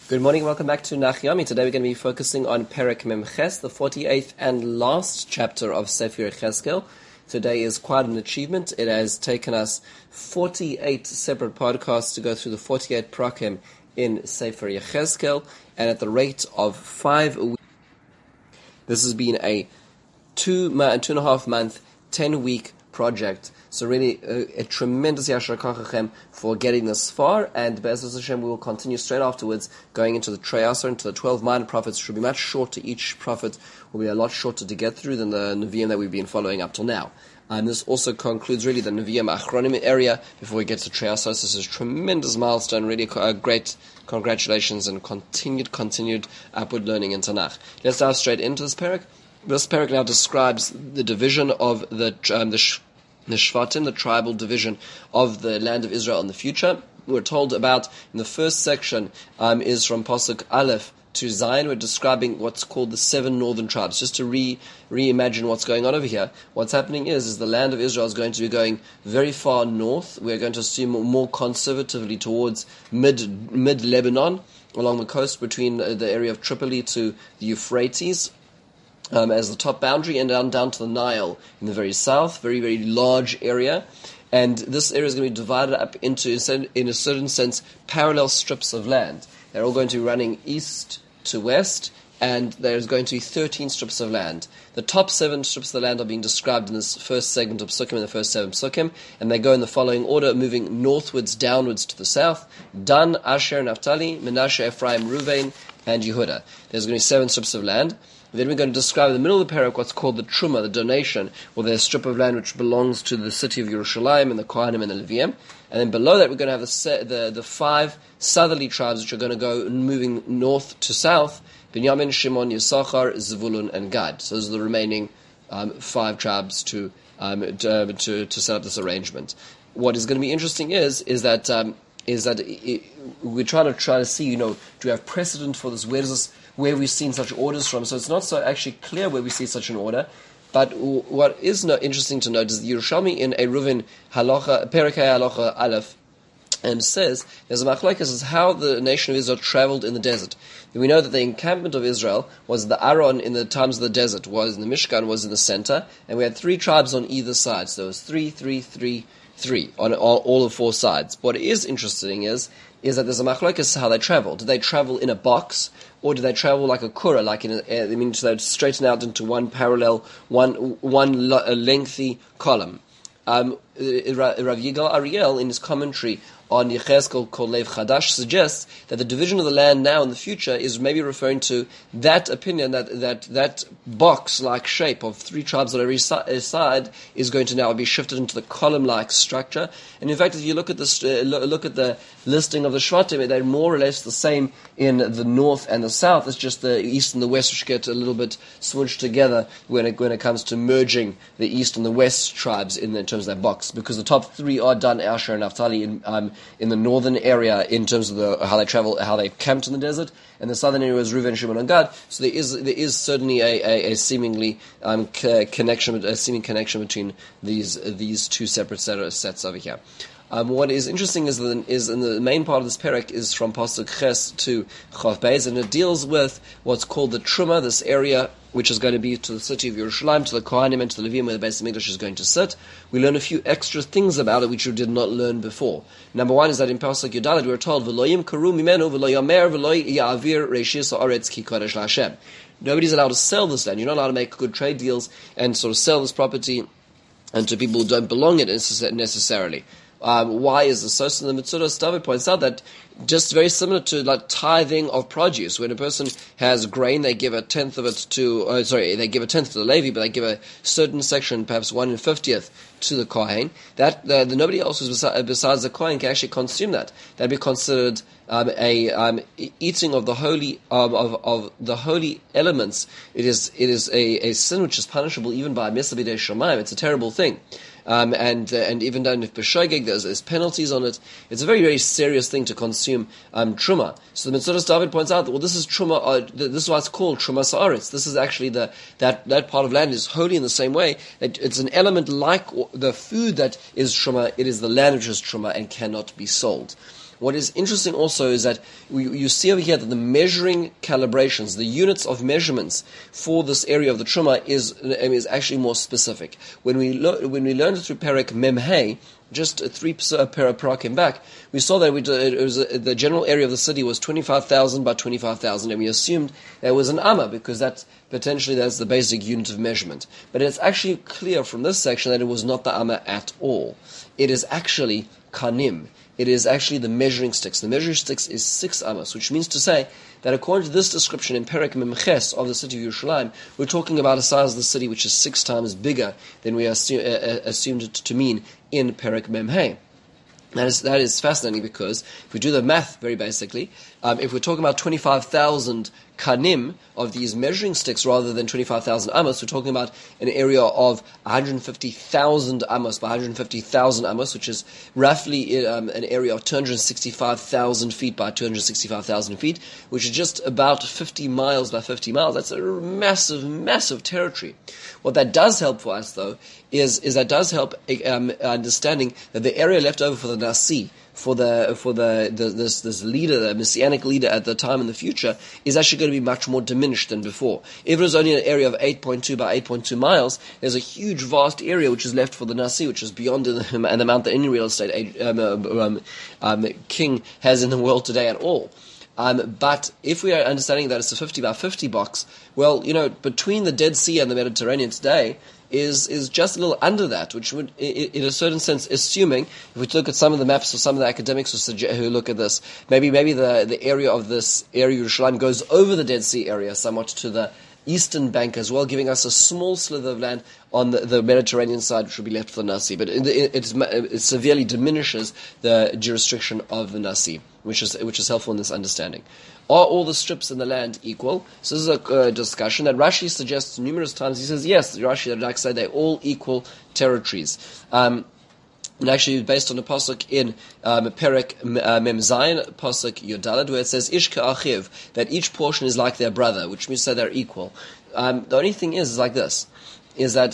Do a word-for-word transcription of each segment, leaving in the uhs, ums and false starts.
Good morning, welcome back to Nach Yomi. Today we're going to be focusing on Perek Mem Ches, the forty-eighth and last chapter of Sefer Yechezkel. Today is quite an achievement. It has taken us forty-eight separate podcasts to go through the forty-eight prakim in Sefer Yechezkel, and at the rate of five a week. This has been a two, two and a half month, ten week project. So really a, a tremendous Yashar Kachachem for getting this far, and Be'ezus Hashem we will continue straight afterwards, going into the Treyasar, into the twelve minor prophets, which will be much shorter. Each prophet will be a lot shorter to get through than the Nevi'im that we've been following up till now. And this also concludes really the Nevi'im Achronim area before we get to Treyasar. This is a tremendous milestone, really a great congratulations and continued, continued upward learning in Tanakh. Let's dive straight into this parak. This parak now describes the division of the um, the, sh- the Shvatim, the tribal division of the land of Israel in the future. We're told about in the first section um, is from Pasuk Aleph to Zion. We're describing what's called the seven northern tribes. Just to re reimagine what's going on over here, what's happening is is the land of Israel is going to be going very far north. We're going to assume more conservatively towards mid mid Lebanon, along the coast between the area of Tripoli to the Euphrates. Um, as the top boundary, and down, down to the Nile in the very south, very, very large area. And this area is going to be divided up into, in a certain sense, parallel strips of land. They're all going to be running east to west, and there's going to be thirteen strips of land. The top seven strips of the land are being described in this first segment of Psukim, in the first seven Psukim, and they go in the following order, moving northwards, downwards to the south: Dan, Asher, Naphtali, Menashe, Ephraim, Ruvain, and Yehuda. There's going to be seven strips of land. Then we're going to describe in the middle of the parak what's called the Truma, the donation, or the strip of land which belongs to the city of Yerushalayim and the Kohanim and the Leviim. And then below that we're going to have the the, the five southerly tribes which are going to go moving north to south: Binyamin, Shimon, Yisachar, Zevulun, and Gad. So those are the remaining um, five tribes to, um, to to to set up this arrangement. What is going to be interesting is is that um, is that it, we're trying to try to see, you know, do we have precedent for this? Where does this where we've seen such orders from? So it's not so actually clear where we see such an order. But w- what is no, interesting to note is the Yerushalmi in Eruvin Halacha, Perikei Halacha Aleph, and says there's a machlokes is how the nation of Israel traveled in the desert. We know that the encampment of Israel was the Aron in the times of the desert, was in the Mishkan, was in the center, and we had three tribes on either side. So it was three, three, three, three on all, all the four sides. What is interesting is is that there's a machlokes how they travel. Did they travel in a box, or did they travel like a kura, like in a, I mean, so they'd straighten out into one parallel, one one lo- a lengthy column? Um, Rav Yigal Ariel, in his commentary on Yechezkel called Lev Chadash, suggests that the division of the land now in the future is maybe referring to that opinion, that that, that box-like shape of three tribes on every si- side is going to now be shifted into the column-like structure. And in fact, if you look at this, uh, look at the listing of the Shvatim, they're more or less the same in the north and the south. It's just the east and the west which get a little bit smushed together when it when it comes to merging the east and the west tribes in, in terms of that box, because the top three are Dan, Asher, and Naphtali in um, in the northern area in terms of the how they travel, how they camped in the desert, and the southern area is Reuven, Shimon, and Gad. So there is there is certainly a, a, a seemingly um, connection, a seeming connection between these these two separate set, sets over here. Um, what is interesting is, the, is in the main part of this parak is from Pasuk Ches to Chav Beis, and it deals with what's called the Truma, this area which is going to be to the city of Yerushalayim, to the Kohanim, and to the Leviim, where the Beis Hamikdash is going to sit. We learn a few extra things about it which we did not learn before. Number one is that in Pasuk Yudalet we were told, V'loyim karu mimenu v'lo yamer v'lo ya'avir reishis ha'aretz ki kodesh la'Hashem. Nobody's allowed to sell this land. You're not allowed to make good trade deals and sort of sell this property and to people who don't belong in it necessarily. Um, why is this so? So the Metzudos David points out that just very similar to like tithing of produce, when a person has grain, they give a tenth of it to, oh, sorry, they give a tenth to the Levi, but they give a certain section, perhaps one in fiftieth, to the Kohen. That the, the nobody else who's besides, besides the Kohen can actually consume that. That'd be considered um, a um, eating of the holy um, of of the holy elements. It is it is a, a sin which is punishable even by Mesa B'dei Shamayim. It's a terrible thing. Um, and uh, and even down if b'shogeg, there's, there's penalties on it. It's a very, very serious thing to consume um, truma. So the Metzudos David points out that, well, this is truma. Uh, this is why it's called truma sa'aretz. This is actually the that that part of land is holy in the same way that it's an element like the food that is truma. It is the land which is truma and cannot be sold. What is interesting also is that we, you see over here that the measuring calibrations, the units of measurements for this area of the Truma is is actually more specific. When we lo- when we learned through Perek Mem Hey, just three parakim back, we saw that we, it was a, the general area of the city was twenty-five thousand by twenty-five thousand, and we assumed that was an amma, because that potentially that's the basic unit of measurement. But it's actually clear from this section that it was not the amma at all. It is actually kanim. It is actually the measuring sticks. The measuring sticks is six amos, which means to say that according to this description in Perek Mem Ches of the city of Yerushalayim, we're talking about a size of the city which is six times bigger than we assume, uh, assumed it to mean in Perek Mem Hey. That is, that is fascinating, because if we do the math very basically, um, if we're talking about twenty-five thousand kanim of these measuring sticks rather than twenty-five thousand amos, we're talking about an area of one hundred fifty thousand amos by one hundred fifty thousand amos, which is roughly um, an area of two hundred sixty-five thousand feet by two hundred sixty-five thousand feet, which is just about fifty miles by fifty miles. That's a massive, massive territory. What that does help for us, though, is, is that does help um, understanding that the area left over for the Nasi, for the for the, the this this leader, the messianic leader at the time in the future, is actually going to be much more diminished than before. If it was only an area of eight point two by eight point two miles, there's a huge, vast area which is left for the Nasi, which is beyond the, the amount that any real estate um, um, um, king has in the world today at all. Um, but if we are understanding that it's a fifty by fifty box, well, you know, between the Dead Sea and the Mediterranean today is is just a little under that, which would, in a certain sense, assuming, if we look at some of the maps or some of the academics who, suggest, who look at this, maybe maybe the, the area of this area, Yerushalayim, goes over the Dead Sea area somewhat to the eastern bank as well, giving us a small slither of land on the, the Mediterranean side, which will be left for the Nasi. But it, it, it's, it severely diminishes the jurisdiction of the Nasi, which is which is helpful in this understanding. Are all the strips in the land equal? So this is a uh, discussion that Rashi suggests numerous times. He says, yes, Rashi and Radak say they're all equal territories. Um, and actually, based on the pasuk in um, Perek uh, Mem Zayin, pasuk Yodalad, where it says Ish Ka'achiv, that each portion is like their brother, which means that they're equal. Um, the only thing is, is like this, is that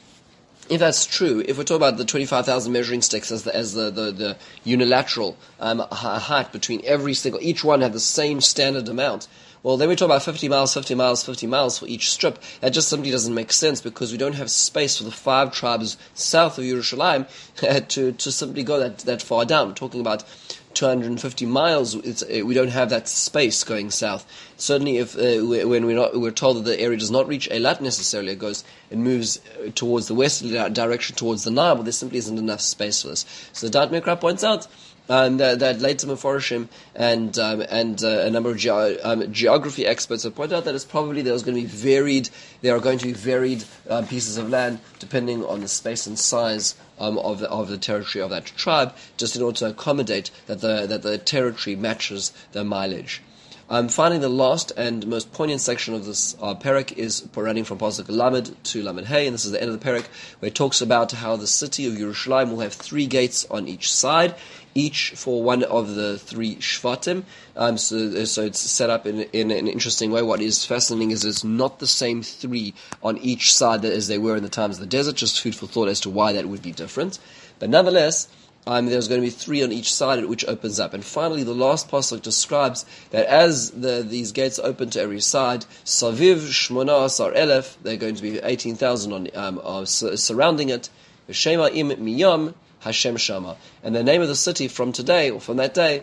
if that's true, if we're talking about the twenty-five thousand measuring sticks as the as the the, the unilateral um, height between every single, each one have the same standard amount. Well, then we talk about fifty miles, fifty miles, fifty miles for each strip. That just simply doesn't make sense, because we don't have space for the five tribes south of Yerushalayim to to simply go that that far down. We're talking about two hundred fifty miles. It's, we don't have that space going south. Certainly, if uh, when we're not, we're told that the area does not reach Eilat necessarily, it goes, it moves towards the westerly direction, towards the Nile. But there simply isn't enough space for this. So the Da'at Mikra points out Um, that, that later Meforshim and um, and uh, a number of ge- um, geography experts have pointed out that it's probably there's going to be varied. There are going to be varied um, pieces of land depending on the space and size um, of the of the territory of that tribe, just in order to accommodate that the that the territory matches the mileage. Um, finally, the last and most poignant section of this uh, perek is running from Pasuk Lamed to Lamed Hey, and this is the end of the perek, where it talks about how the city of Yerushalayim will have three gates on each side, each for one of the three Shvatim. Um, so, so it's set up in, in an interesting way. What is fascinating is it's not the same three on each side as they were in the times of the desert, just food for thought as to why that would be different. But nonetheless, Um, there's going to be three on each side, which opens up. And finally, the last pasuk describes that as the, these gates open to every side, Saviv Shmona Asar Elef, they're going to be eighteen thousand on um, are surrounding it. Shema Im Miyam Hashem Shama. And the name of the city from today, or from that day,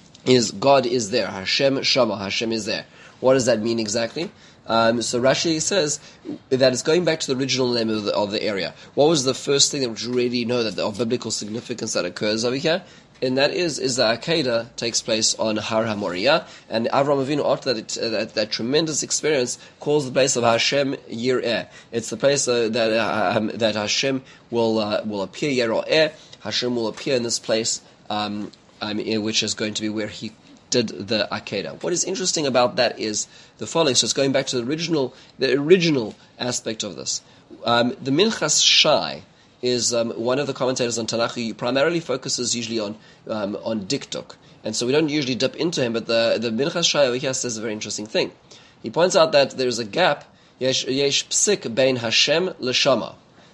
is God is there. Hashem Shama. Hashem is there. What does that mean exactly? Um, so Rashi says that it's going back to the original name of the, of the area. What was the first thing that we already know that of biblical significance that occurs over here? And that is, is that Akedah takes place on Har HaMoriah, and Avraham Avinu, after that, uh, that, that tremendous experience, calls the place of Hashem Yireh. It's the place uh, that uh, um, that Hashem will uh, will appear, Yeroeh. Hashem will appear in this place, um, um, which is going to be where he did the Akedah. What is interesting about that is the following. So it's going back to the original, the original aspect of this. Um, the Minchas Shai is um, one of the commentators on Tanakh who primarily focuses usually on um, on Diktuk, and so we don't usually dip into him. But the the Minchas Shai over here says a very interesting thing. He points out that there is a gap. Yesh yesh psik bein Hashem l'shama.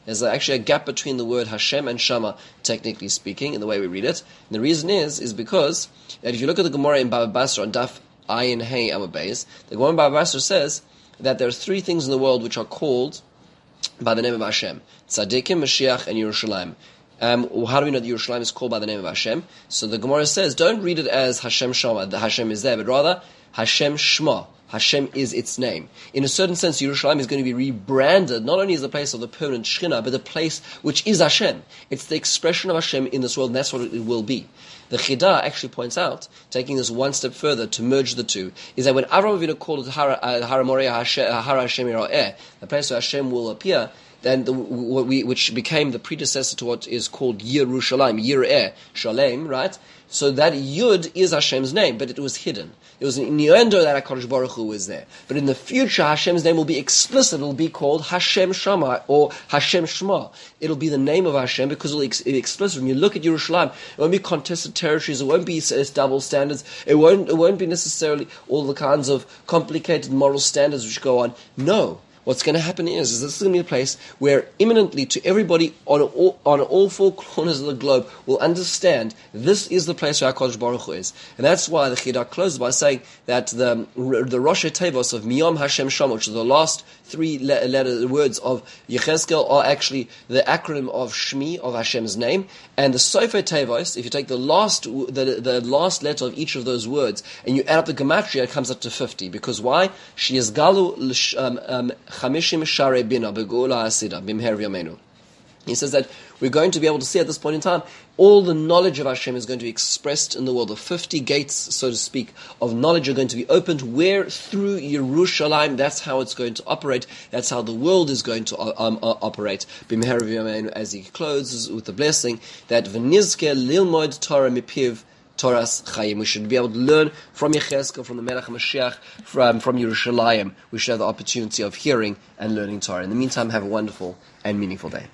There's actually a gap between the word Hashem and Shama, technically speaking, in the way we read it. And the reason is, is because, that if you look at the Gemara in Baba Basra on Daf Ayin Hey Amud Beis, the Gemara in Baba Basra says that there are three things in the world which are called by the name of Hashem: Tzadikim, Mashiach, and Yerushalayim. Um, how do we know that Yerushalayim is called by the name of Hashem? So the Gemara says, don't read it as Hashem Shama, the Hashem is there, but rather Hashem Shema. Hashem is its name. In a certain sense, Yerushalayim is going to be rebranded, not only as the place of the permanent Shekhinah, but the place which is Hashem. It's the expression of Hashem in this world, and that's what it will be. The Chidah actually points out, taking this one step further to merge the two, is that when Avraham Avinu called it Hara uh, Hara Moriah, Hara Hashem Yira'eh, the place where Hashem will appear, then the, what we, which became the predecessor to what is called Yerushalayim, Yir'eh, Shalem, right? So that Yud is Hashem's name, but it was hidden. It was an innuendo that HaKadosh Baruch Hu was there. But in the future, Hashem's name will be explicit. It will be called Hashem Shama or Hashem Shema. It'll be the name of Hashem because it'll be explicit. When you look at Yerushalayim, it won't be contested territories. It won't be double standards. It won't, it won't be necessarily all the kinds of complicated moral standards which go on. No. What's going to happen is, is this is going to be a place where imminently to everybody on all, on all four corners of the globe will understand this is the place where HaKadosh Baruch Hu is. And that's why the Chidah closes by saying that the the Rosh Tevos of Miyom Hashem Shama, which are the last three letter, letter words of Yechezkel, are actually the acronym of Shmi, of Hashem's name. And the Sofer Tevos, if you take the last the, the last letter of each of those words and you add up the gematria, it comes up to fifty. Because why? She is Galu um, um, Chamishim Share Bina Begola Asida Bimher Yamenu. He says that we're going to be able to see at this point in time all the knowledge of Hashem is going to be expressed in the world. The fifty gates, so to speak, of knowledge are going to be opened where through Yerushalayim. That's how it's going to operate. That's how the world is going to um, uh, operate. Bimher Yamenu, as he closes with the blessing that V'nizke Lilmod Torah Mipiv Toras Chayim. We should be able to learn from Yechezkel, from the Melech HaMashiach, from, from Yerushalayim. We should have the opportunity of hearing and learning Torah. In the meantime, have a wonderful and meaningful day.